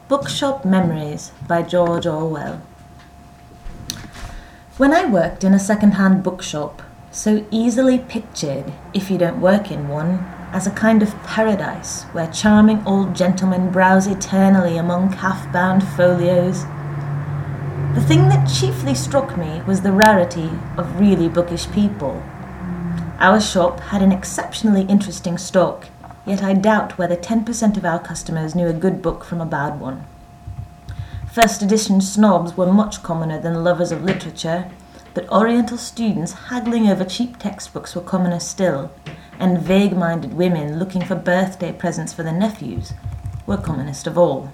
Bookshop Memories by George Orwell. When I worked in a second-hand bookshop, so easily pictured, if you don't work in one, as a kind of paradise where charming old gentlemen browse eternally among calf-bound folios, the thing that chiefly struck me was the rarity of really bookish people. Our shop had an exceptionally interesting stock, yet I doubt whether 10% of our customers knew a good book from a bad one. First edition snobs were much commoner than lovers of literature, but Oriental students haggling over cheap textbooks were commoner still, and vague-minded women looking for birthday presents for their nephews were commonest of all.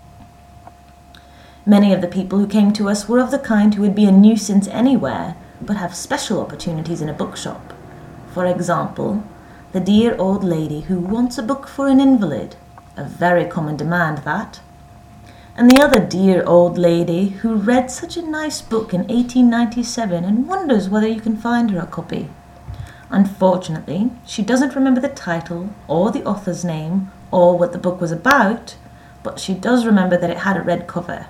Many of the people who came to us were of the kind who would be a nuisance anywhere, but have special opportunities in a bookshop. For example, the dear old lady who wants a book for an invalid, a very common demand that, and the other dear old lady who read such a nice book in 1897 and wonders whether you can find her a copy. Unfortunately, she doesn't remember the title or the author's name or what the book was about, but she does remember that it had a red cover.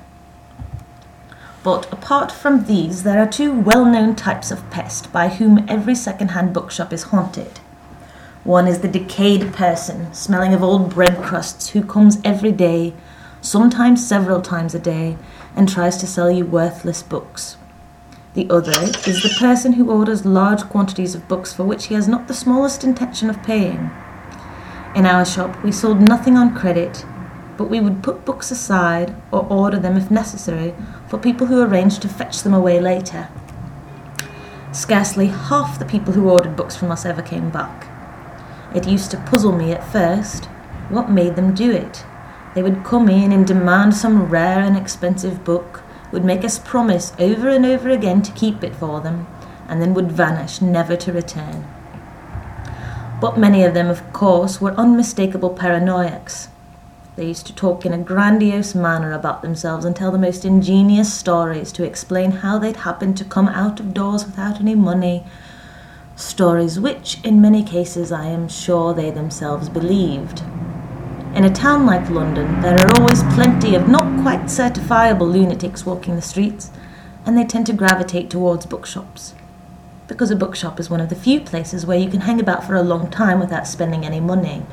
But apart from these, there are two well-known types of pest by whom every second-hand bookshop is haunted. One is the decayed person, smelling of old bread crusts, who comes every day, sometimes several times a day, and tries to sell you worthless books. The other is the person who orders large quantities of books for which he has not the smallest intention of paying. In our shop, we sold nothing on credit, but we would put books aside or order them if necessary for people who arranged to fetch them away later. Scarcely half the people who ordered books from us ever came back. It used to puzzle me at first what made them do it. They would come in and demand some rare and expensive book, would make us promise over and over again to keep it for them, and then would vanish, never to return. But many of them, of course, were unmistakable paranoiacs. They used to talk in a grandiose manner about themselves and tell the most ingenious stories to explain how they'd happened to come out of doors without any money, stories which, in many cases, I am sure they themselves believed. In a town like London, there are always plenty of not quite certifiable lunatics walking the streets, and they tend to gravitate towards bookshops, because a bookshop is one of the few places where you can hang about for a long time without spending any money.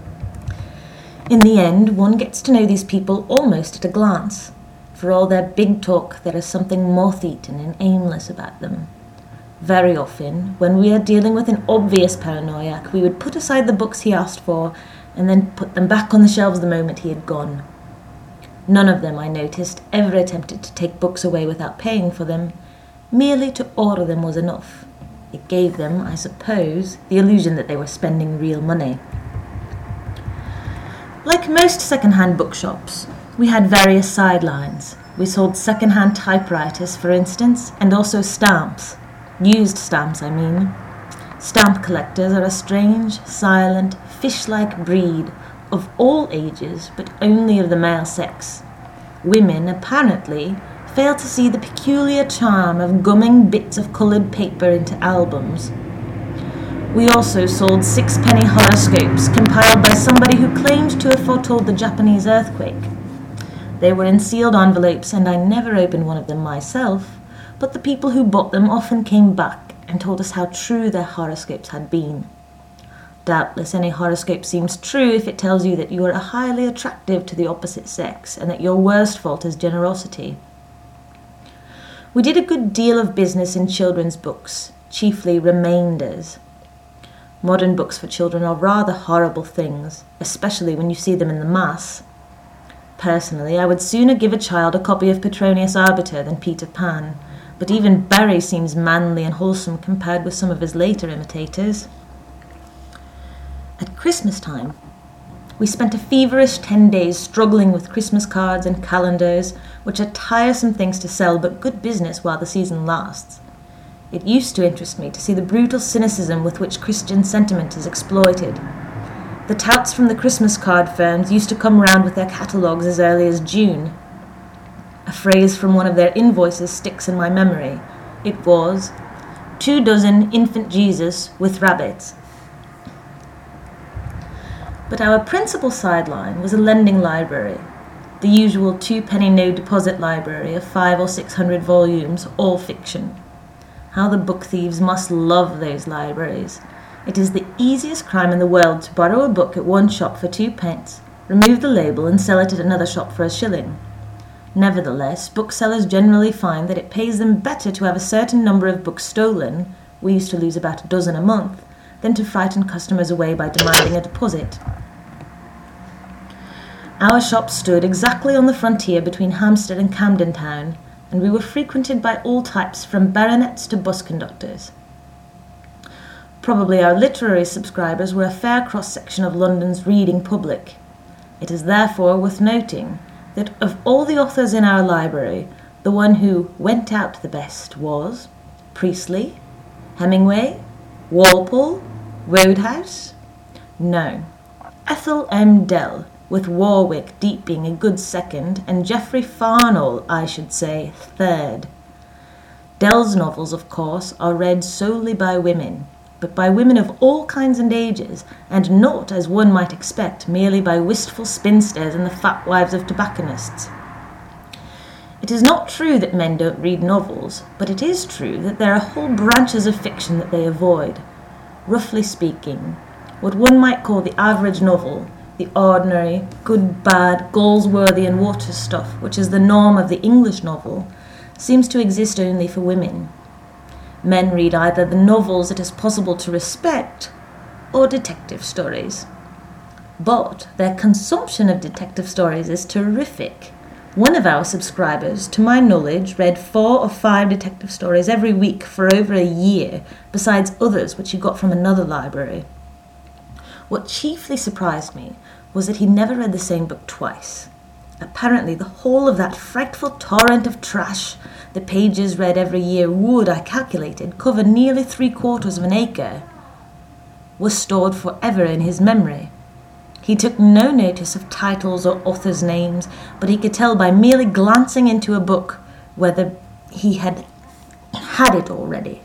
In the end, one gets to know these people almost at a glance. For all their big talk, there is something moth-eaten and aimless about them. Very often, when we are dealing with an obvious paranoiac, we would put aside the books he asked for and then put them back on the shelves the moment he had gone. None of them, I noticed, ever attempted to take books away without paying for them. Merely to order them was enough. It gave them, I suppose, the illusion that they were spending real money. Like most second-hand bookshops, we had various sidelines. We sold second-hand typewriters, for instance, and also stamps. Used stamps, I mean. Stamp collectors are a strange, silent, fish-like breed of all ages, but only of the male sex. Women, apparently, fail to see the peculiar charm of gumming bits of coloured paper into albums. We also sold sixpenny horoscopes compiled by somebody who claimed to have foretold the Japanese earthquake. They were in sealed envelopes, and I never opened one of them myself, but the people who bought them often came back and told us how true their horoscopes had been. Doubtless any horoscope seems true if it tells you that you are highly attractive to the opposite sex and that your worst fault is generosity. We did a good deal of business in children's books, chiefly remainders. Modern books for children are rather horrible things, especially when you see them in the mass. Personally, I would sooner give a child a copy of Petronius Arbiter than Peter Pan, but even Barry seems manly and wholesome compared with some of his later imitators. At Christmas time, we spent a feverish 10 days struggling with Christmas cards and calendars, which are tiresome things to sell but good business while the season lasts. It used to interest me to see the brutal cynicism with which Christian sentiment is exploited. The touts from the Christmas card firms used to come round with their catalogues as early as June. A phrase from one of their invoices sticks in my memory. It was, 2 dozen infant Jesus with rabbits. But our principal sideline was a lending library. The usual 2-penny no deposit library of 500 or 600 volumes, all fiction. How the book thieves must love those libraries. It is the easiest crime in the world to borrow a book at one shop for 2 pence, remove the label and sell it at another shop for a shilling. Nevertheless, booksellers generally find that it pays them better to have a certain number of books stolen, we used to lose about a dozen a month, than to frighten customers away by demanding a deposit. Our shop stood exactly on the frontier between Hampstead and Camden Town, and we were frequented by all types from baronets to bus conductors. Probably our literary subscribers were a fair cross-section of London's reading public. It is therefore worth noting that of all the authors in our library, the one who went out the best was Priestley, Hemingway, Walpole, Wodehouse? No, Ethel M. Dell, with Warwick Deep being a good second, and Geoffrey Farnall, I should say, third. Dell's novels, of course, are read solely by women, but by women of all kinds and ages, and not, as one might expect, merely by wistful spinsters and the fat wives of tobacconists. It is not true that men don't read novels, but it is true that there are whole branches of fiction that they avoid. Roughly speaking, what one might call the average novel, the ordinary, good, bad, Galsworthy and Waters stuff, which is the norm of the English novel, seems to exist only for women. Men read either the novels it is possible to respect or detective stories. But their consumption of detective stories is terrific. One of our subscribers, to my knowledge, read 4 or 5 detective stories every week for over a year, besides others which he got from another library. What chiefly surprised me was that he never read the same book twice. Apparently the whole of that frightful torrent of trash, the pages read every year would, I calculated, cover nearly 3/4 of an acre, was stored forever in his memory. He took no notice of titles or authors' names, but he could tell by merely glancing into a book whether he had it already.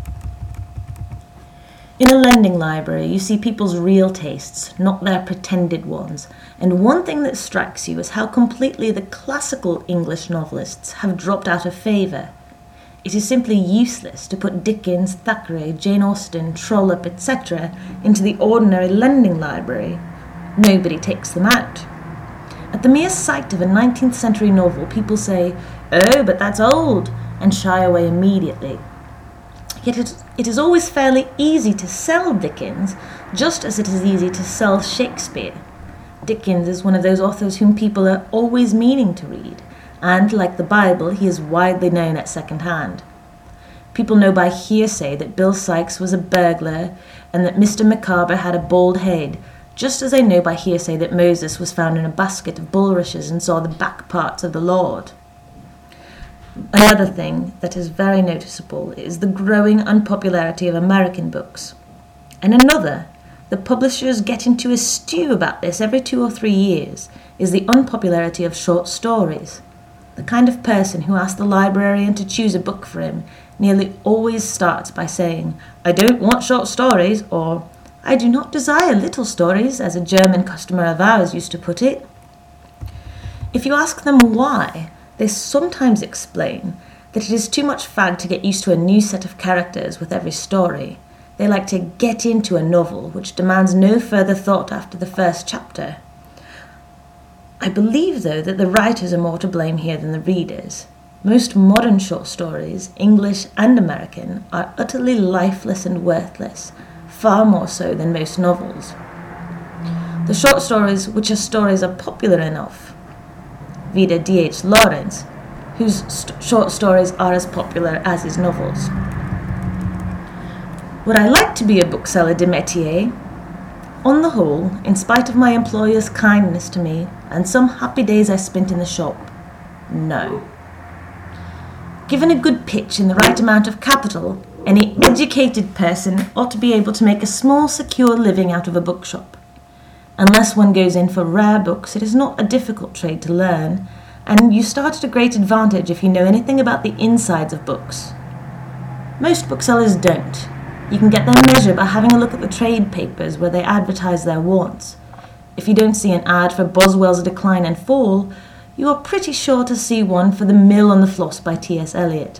In a lending library, you see people's real tastes, not their pretended ones, and one thing that strikes you is how completely the classical English novelists have dropped out of favour. It is simply useless to put Dickens, Thackeray, Jane Austen, Trollope, etc. into the ordinary lending library. Nobody takes them out. At the mere sight of a 19th century novel, people say, "Oh, but that's old," and shy away immediately. Yet it is always fairly easy to sell Dickens, just as it is easy to sell Shakespeare. Dickens is one of those authors whom people are always meaning to read, and, like the Bible, he is widely known at second hand. People know by hearsay that Bill Sikes was a burglar and that Mr. Micawber had a bald head, just as they know by hearsay that Moses was found in a basket of bulrushes and saw the back parts of the Lord. Another thing that is very noticeable is the growing unpopularity of American books. And another, the publishers get into a stew about this every 2 or 3 years, is the unpopularity of short stories. The kind of person who asks the librarian to choose a book for him nearly always starts by saying, "I don't want short stories," or "I do not desire little stories," as a German customer of ours used to put it. If you ask them why, they sometimes explain that it is too much fag to get used to a new set of characters with every story. They like to get into a novel which demands no further thought after the first chapter. I believe, though, that the writers are more to blame here than the readers. Most modern short stories, English and American, are utterly lifeless and worthless, far more so than most novels. The short stories which are popular enough, vide D.H. Lawrence, whose short stories are as popular as his novels. Would I like to be a bookseller de métier? On the whole, in spite of my employer's kindness to me and some happy days I spent in the shop, no. Given a good pitch and the right amount of capital, any educated person ought to be able to make a small, secure living out of a bookshop. Unless one goes in for rare books, it is not a difficult trade to learn, and you start at a great advantage if you know anything about the insides of books. Most booksellers don't. You can get their measure by having a look at the trade papers where they advertise their wants. If you don't see an ad for Boswell's Decline and Fall, you are pretty sure to see one for The Mill on the Floss by T.S. Eliot.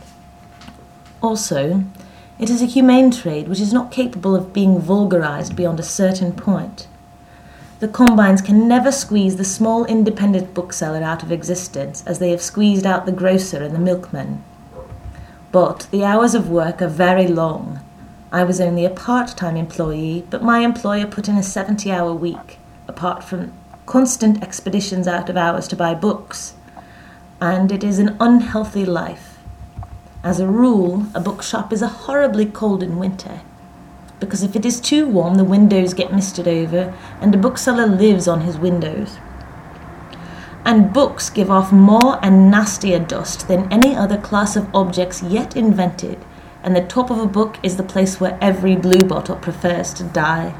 Also, it is a humane trade which is not capable of being vulgarized beyond a certain point. The combines can never squeeze the small independent bookseller out of existence as they have squeezed out the grocer and the milkman. But the hours of work are very long. I was only a part-time employee, but my employer put in a 70-hour week, apart from constant expeditions out of hours to buy books. And it is an unhealthy life. As a rule, a bookshop is horribly cold in winter, because if it is too warm, the windows get misted over, and the bookseller lives on his windows. And books give off more and nastier dust than any other class of objects yet invented, and the top of a book is the place where every bluebottle prefers to die.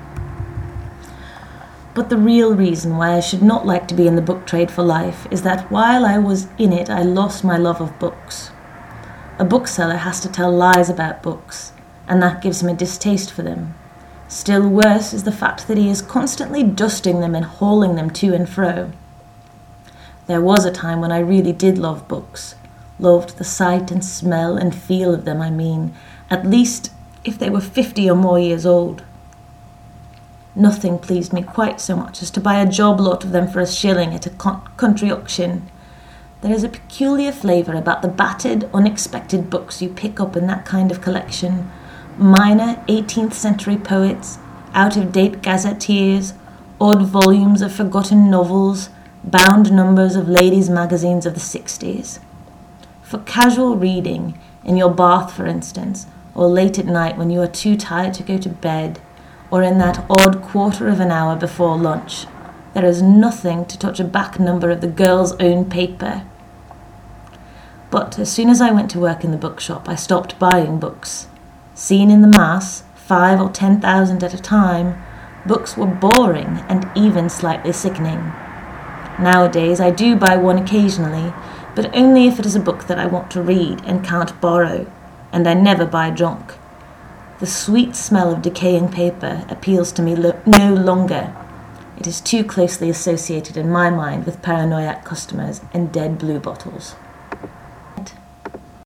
But the real reason why I should not like to be in the book trade for life is that while I was in it, I lost my love of books. A bookseller has to tell lies about books, and that gives him a distaste for them. Still worse is the fact that he is constantly dusting them and hauling them to and fro. There was a time when I really did love books, loved the sight and smell and feel of them, at least if they were 50 or more years old. Nothing pleased me quite so much as to buy a job lot of them for $1 at a country auction. There is a peculiar flavour about the battered, unexpected books you pick up in that kind of collection. Minor 18th century poets, out-of-date gazetteers, odd volumes of forgotten novels, bound numbers of ladies' magazines of the 60s. For casual reading, in your bath for instance, or late at night when you are too tired to go to bed, or in that odd quarter of an hour before lunch, there is nothing to touch a back number of the Girl's Own paper. But as soon as I went to work in the bookshop, I stopped buying books. Seen in the mass, 5 or 10,000 at a time, books were boring and even slightly sickening. Nowadays I do buy one occasionally, but only if it is a book that I want to read and can't borrow, and I never buy junk. The sweet smell of decaying paper appeals to me no longer. It is too closely associated in my mind with paranoiac customers and dead blue bottles.